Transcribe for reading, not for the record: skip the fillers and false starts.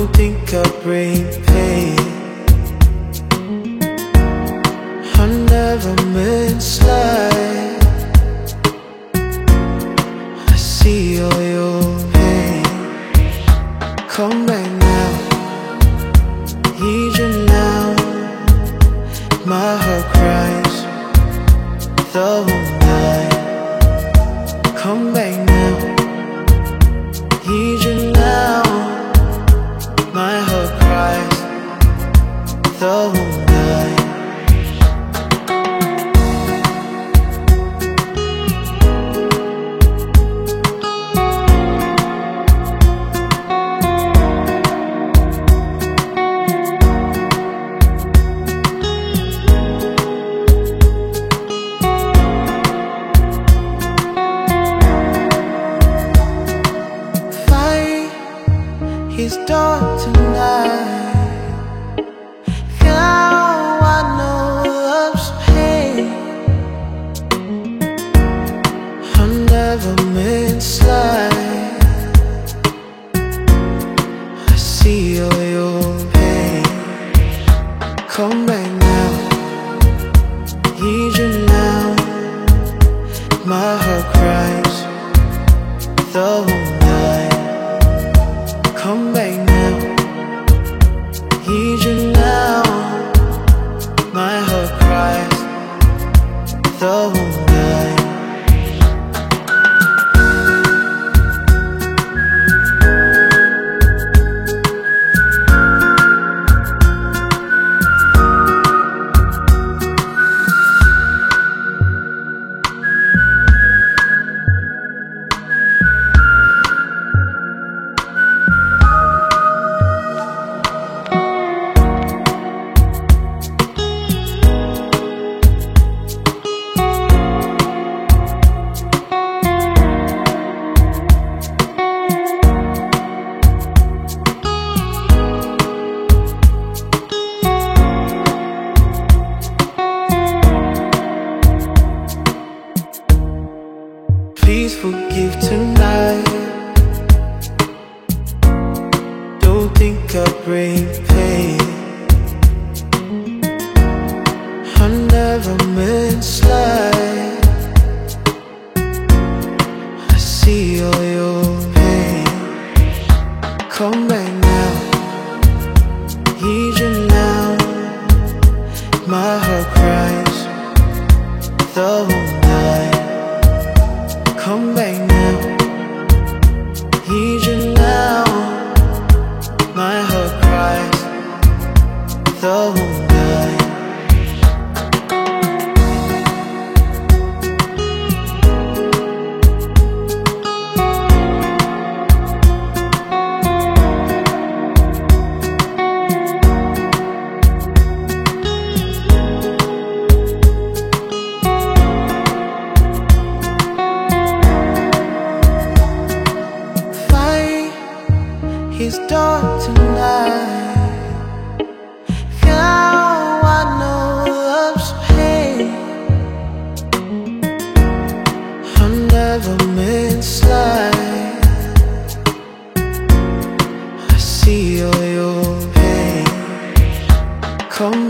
think I bring pain. I never meant slide. I see all your pain. Come back now, need you now. My heart cries the whole night. Come back now, need you now. My heart cries the whole night. It's dark tonight. Now I know love's pain. I never meant slide. I see all your pain. Come back now, need you now. My heart cries the whole night. Come back now, need you now. My heart cries the whole night. Please forgive tonight. Don't think I bring pain. I never meant slide. I see all your pain. Come back now, need you now. My heart cries the whole night. Come back now, need you now. My heart cries the whole night. It's dark tonight. Now I know love's pain. I never meant slide. I see all your pain. Come